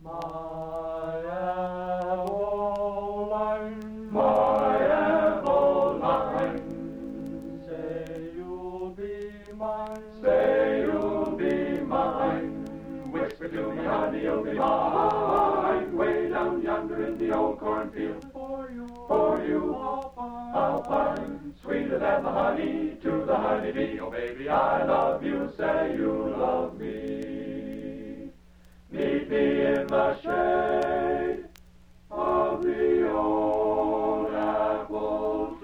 My Eveline, My Eveline, say you'll be mine. say you'll be mine. Whisper to me, honey, you'll be mine. Way down yonder in the old cornfield. For you, I'll find sweeter than the honey to the honeybee. Oh, baby, I love you, say you love me. Meet me in the shade of the old apple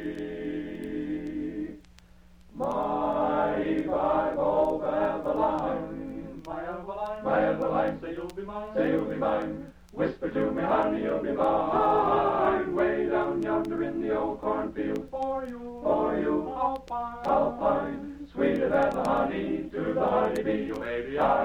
tree. My Bible Eveline, my Eveline, say you'll be mine. say you'll be mine. Whisper to me, honey, you'll be mine. Way down yonder in the old cornfield. For you, I'll find sweeter than the honey to the honeybee. Oh, baby, I